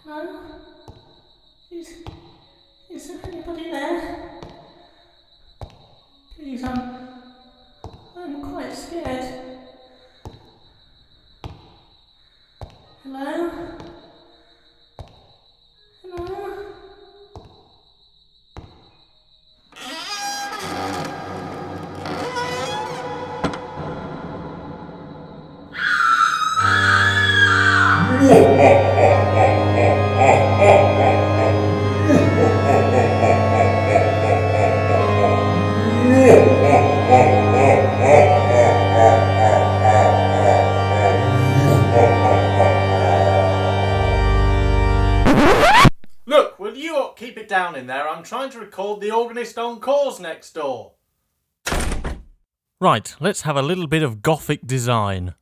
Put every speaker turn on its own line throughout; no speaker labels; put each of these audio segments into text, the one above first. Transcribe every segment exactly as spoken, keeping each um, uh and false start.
Hello? Is, is there anybody there? Please, I'm, I'm quite scared. Hello? Hello?
Look, will you lot keep it down in there? I'm trying to record the organist on cause next door.
Right, let's have a little bit of Gothic design.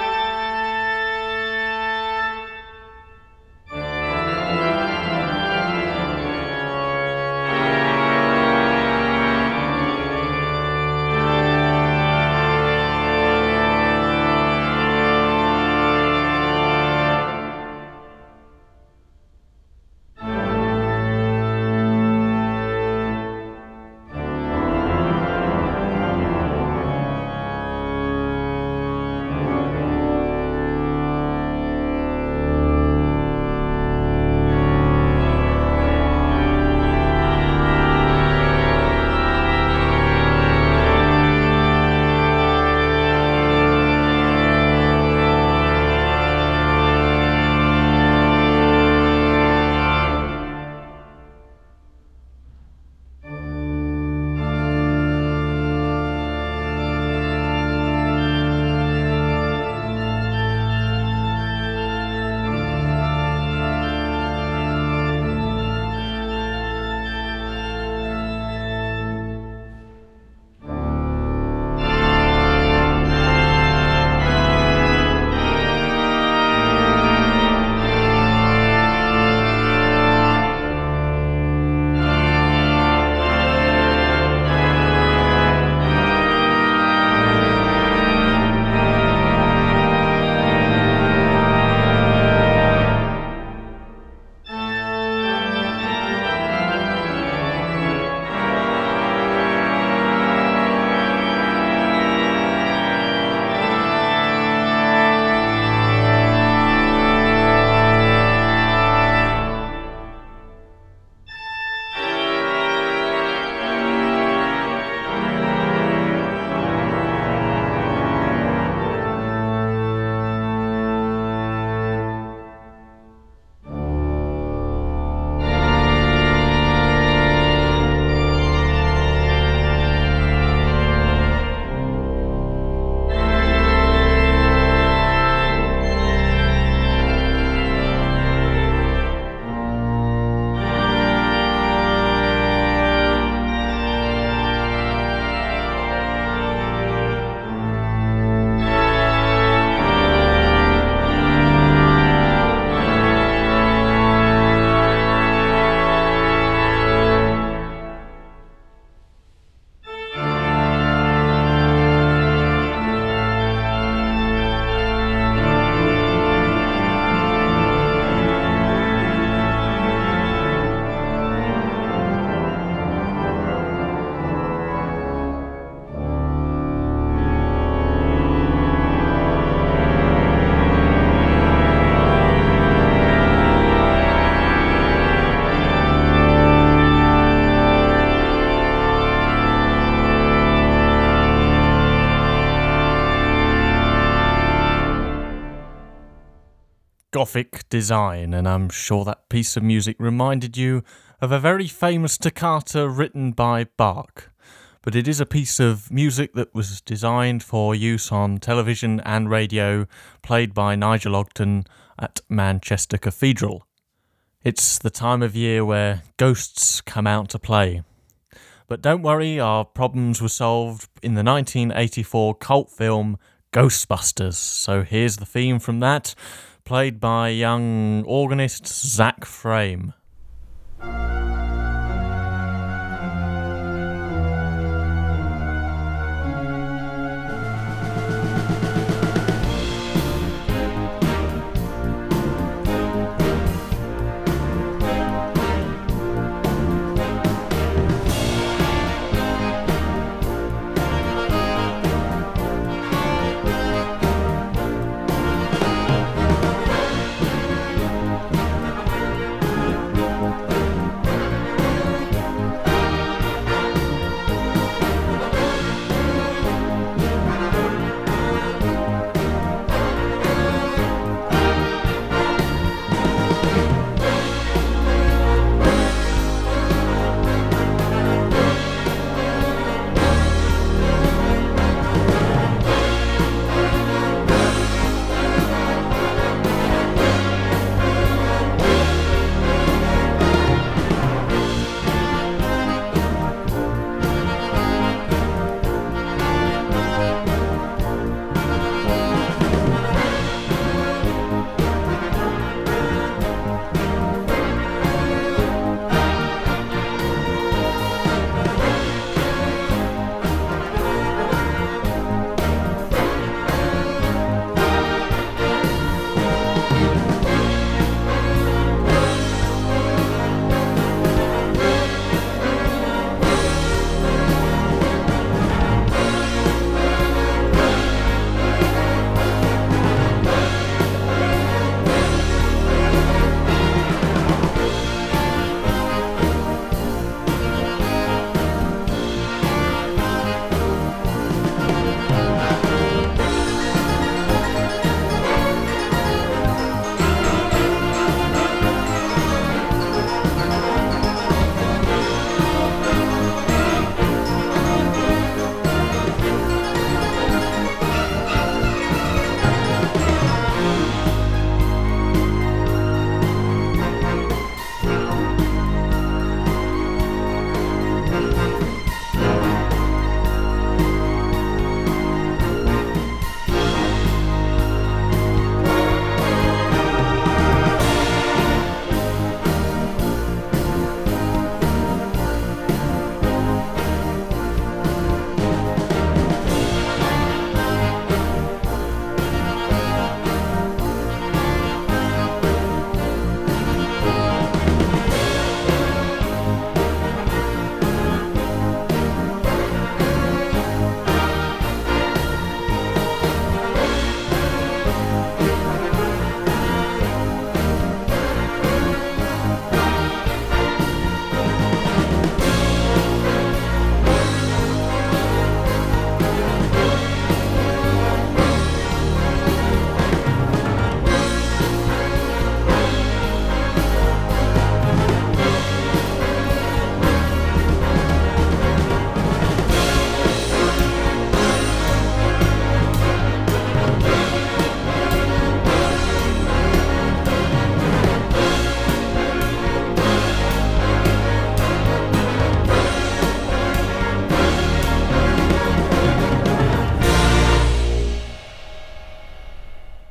Gothic design, and I'm sure that piece of music reminded you of a very famous toccata written by Bach. But it is a piece of music that was designed for use on television and radio, played by Nigel Ogden at Manchester Cathedral. It's the time of year where ghosts come out to play. But don't worry, our problems were solved in the nineteen eighty-four cult film Ghostbusters. So here's the theme from that, played by young organist Zach Frame.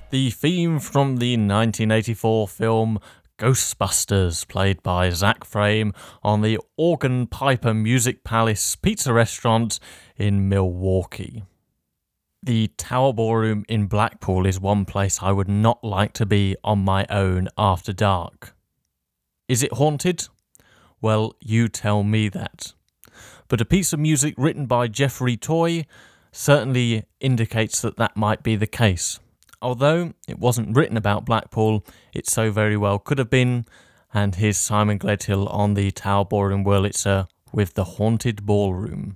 the theme from the nineteen eighty-four film Ghostbusters, played by Zach Frame on the Organ Piper Music Palace Pizza Restaurant in Milwaukee. The Tower Ballroom in Blackpool is one place I would not like to be on my own after dark. Is it haunted? Well, you tell me that. But a piece of music written by Jeffrey Toy certainly indicates that that might be the case. Although it wasn't written about Blackpool, it so very well could have been. And here's Simon Gledhill on the Tower Ballroom Wurlitzer with The Haunted Ballroom.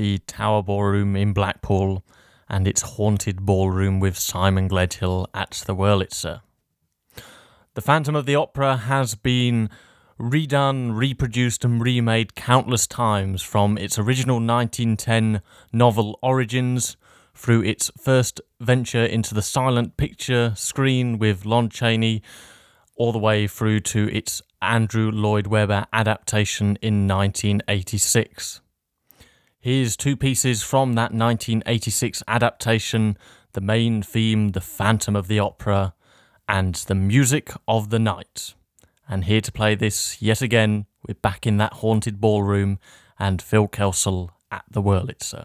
the Tower Ballroom in Blackpool and its haunted ballroom with Simon Gledhill at the Wurlitzer. The Phantom of the Opera has been redone, reproduced and remade countless times, from its original nineteen ten novel Origins through its first venture into the silent picture screen with Lon Chaney, all the way through to its Andrew Lloyd Webber adaptation in nineteen eighty-six. Here's two pieces from that nineteen eighty-six adaptation: the main theme, The Phantom of the Opera, and The Music of the Night. And here to play this yet again, we're back in that haunted ballroom and Phil Kelsall at the Wurlitzer.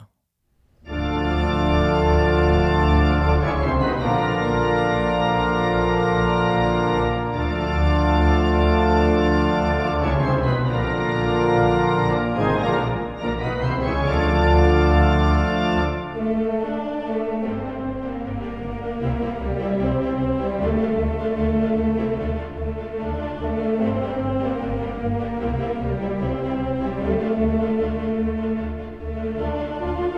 Thank you.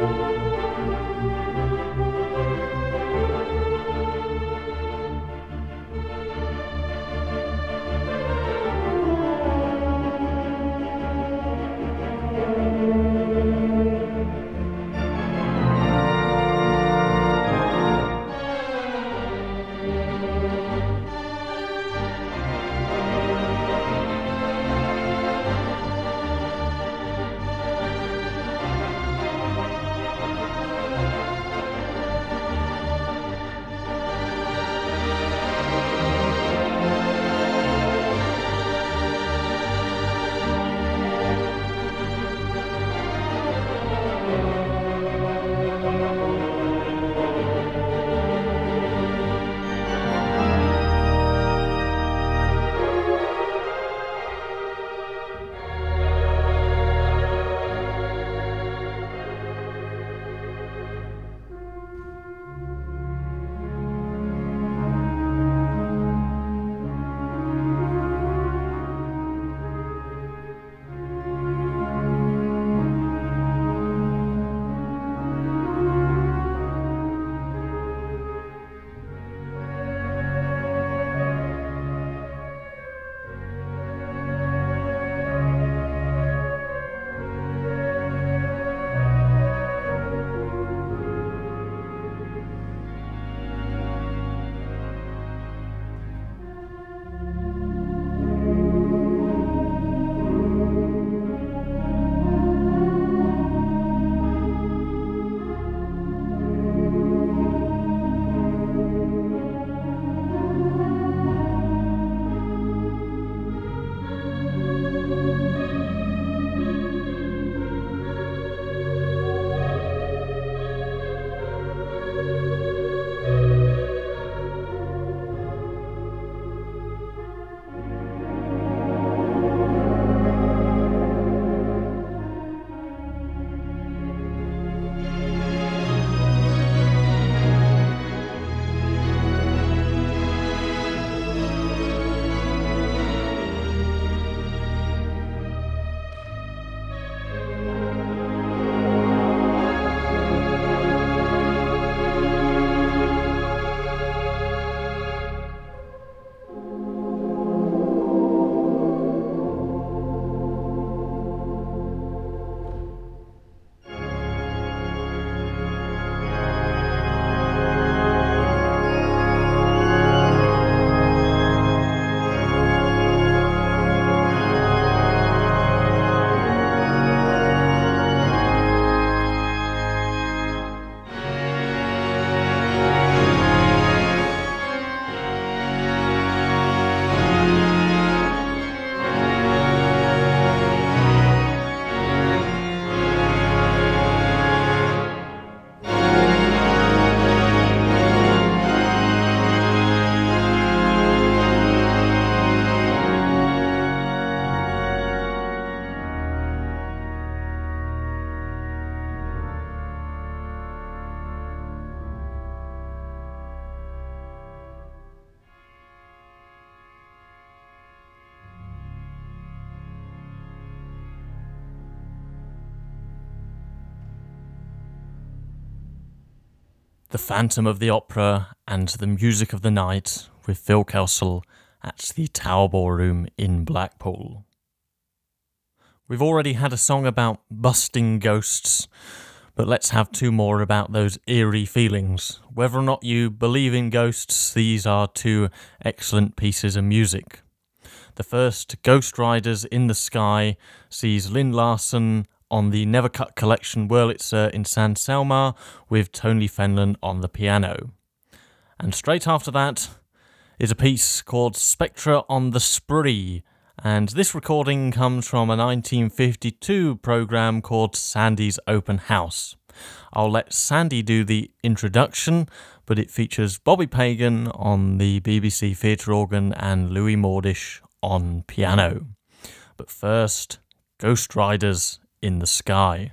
The Phantom of the Opera and the Music of the Night with Phil Kelsall at the Tower Ballroom in Blackpool. We've already had a song about busting ghosts, but let's have two more about those eerie feelings. Whether or not you believe in ghosts, these are two excellent pieces of music. The first, Ghost Riders in the Sky, sees Lynn Larson on the Never Cut Collection Wurlitzer in San Selma with Tony Fenlon on the piano. And straight after that is a piece called Spectra on the Spree, and this recording comes from a nineteen fifty-two programme called Sandy's Open House. I'll let Sandy do the introduction, but it features Bobby Pagan on the B B C theatre organ and Louis Mordish on piano. But first, Ghost Riders in the Sky.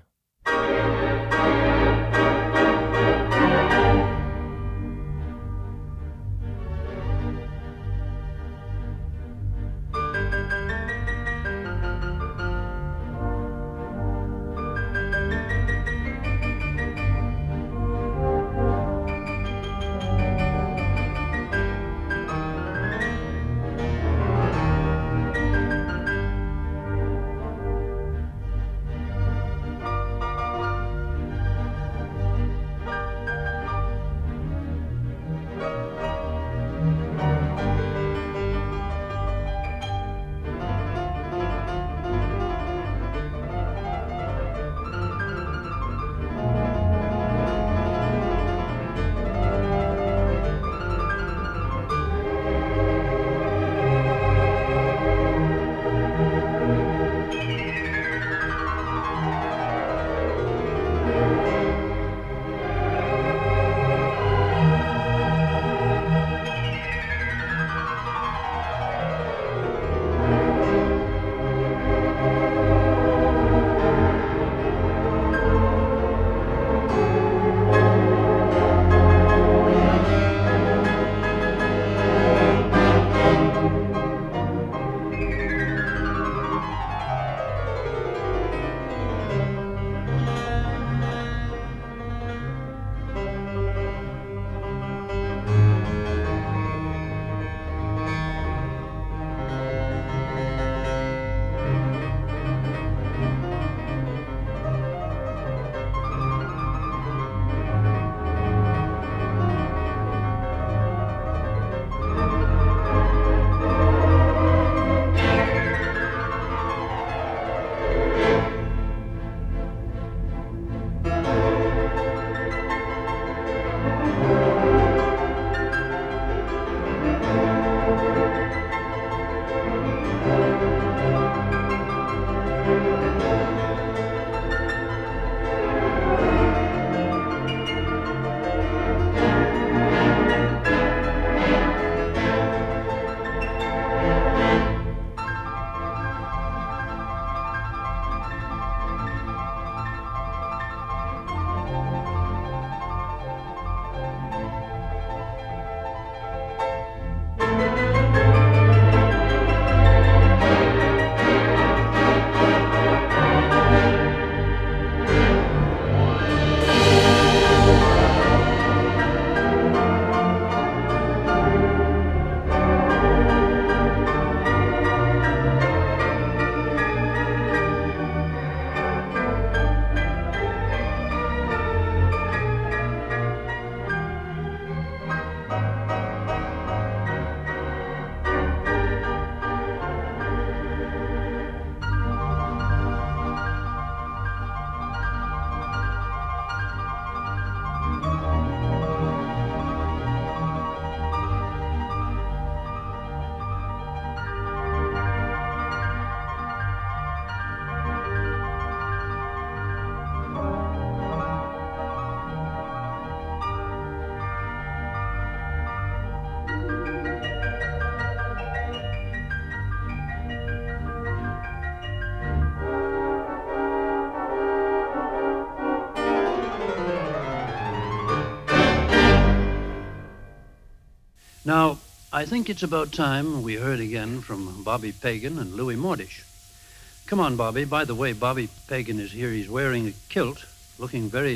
Now, I think it's about time we heard again from Bobby Pagan and Louis Mordish. Come on, Bobby. By the way, Bobby Pagan is here. He's wearing a kilt, looking very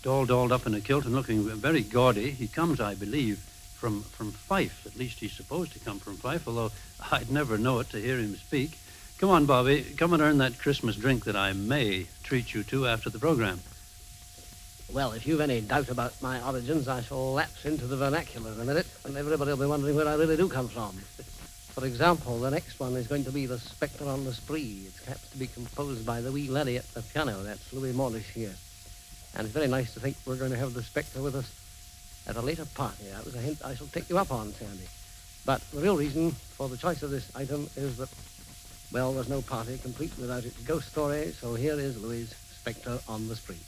all dolled up in a kilt and looking very gaudy. He comes, I believe, from, from Fife. At least he's supposed to come from Fife, although I'd never know it to hear him speak. Come on, Bobby. Come and earn that Christmas drink that I may treat you to after the program.
Well, if you've any doubt about my origins, I shall lapse into the vernacular in a minute, and everybody will be wondering where I really do come from. For example, the next one is going to be The Spectre on the Spree. It's happens to be composed by the wee laddie at the piano. That's Louis Mordish here. And it's very nice to think we're going to have the Spectre with us at a later party. That was a hint I shall take you up on, Sandy. But the real reason for the choice of this item is that, well, there's no party complete without its ghost story, so here is Louis' Spectre on the Spree.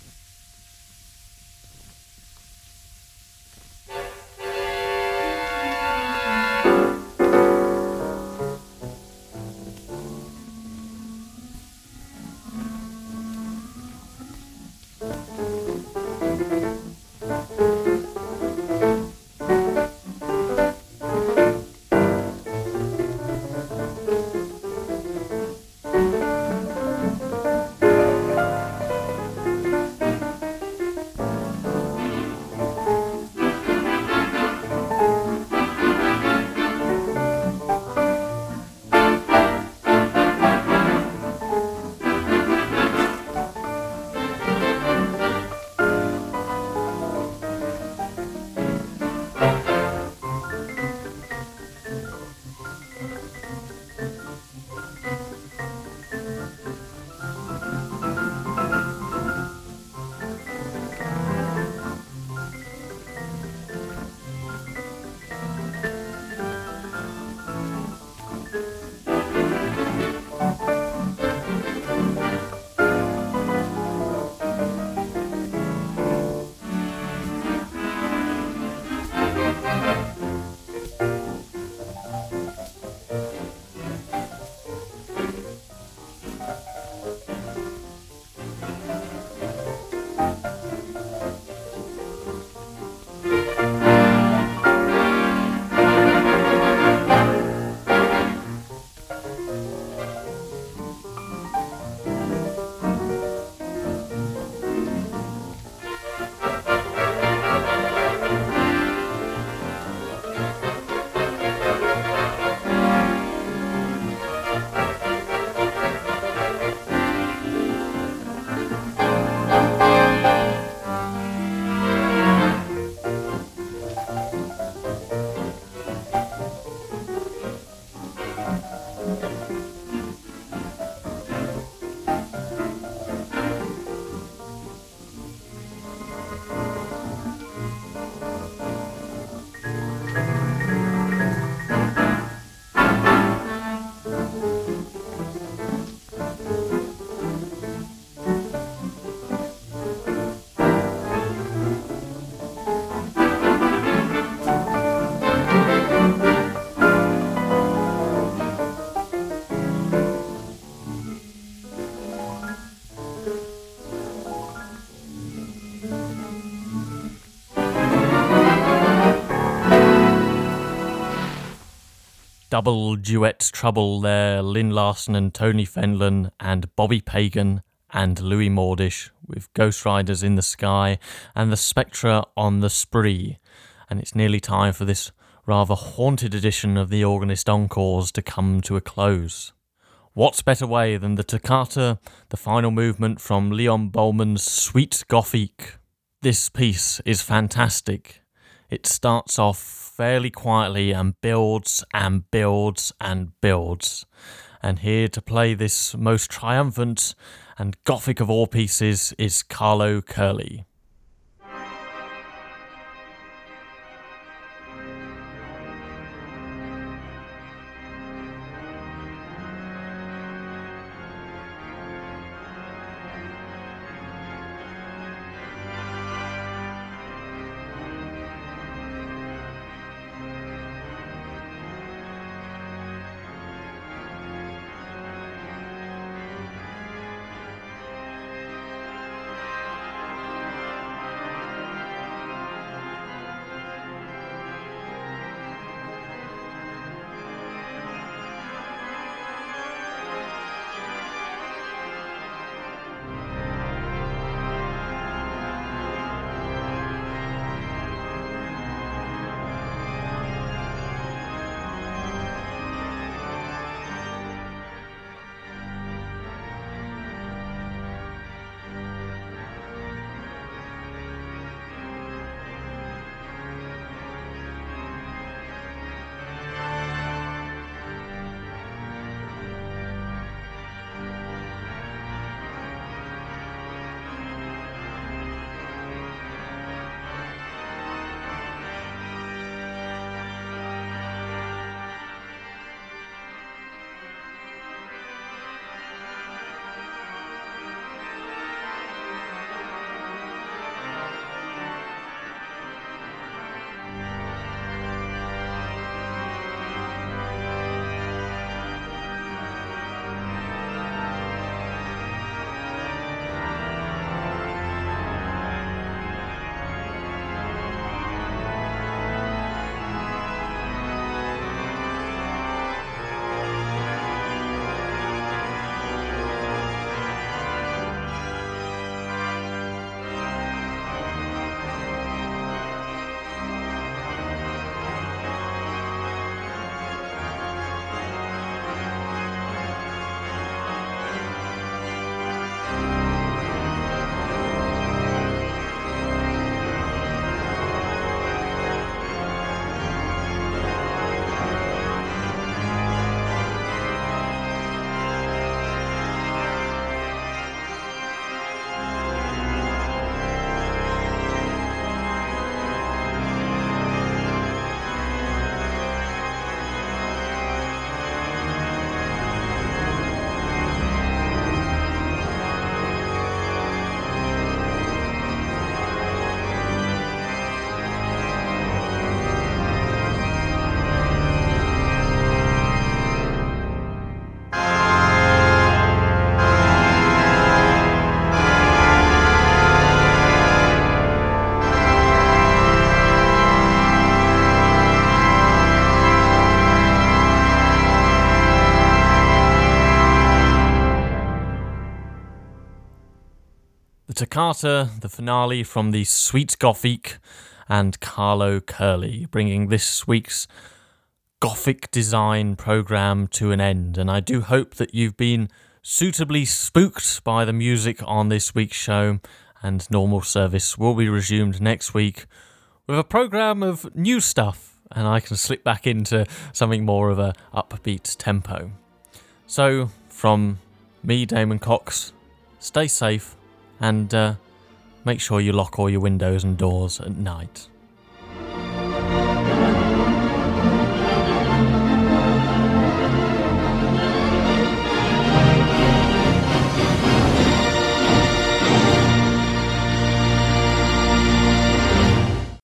Double duet trouble there, Lynn Larson and Tony Fenlon and Bobby Pagan and Louis Mordish with Ghost Riders in the Sky and the Spectre on the Spree. And it's nearly time for this rather haunted edition of the Organist Encores to come to a close. What's better way than the toccata, the final movement from Leon Bowman's Suite Gothique? This piece is fantastic. It starts off fairly quietly and builds and builds and builds. And here to play this most triumphant and Gothic of all pieces is Carlo Curley. The Toccata, the finale from the Suite Gothique and Carlo Curli, bringing this week's Gothic design programme to an end. And I do hope that you've been suitably spooked by the music on this week's show, and normal service will be resumed next week with a programme of new stuff, and I can slip back into something more of a upbeat tempo. So, from me, Damon Cox, stay safe, and uh, make sure you lock all your windows and doors at night.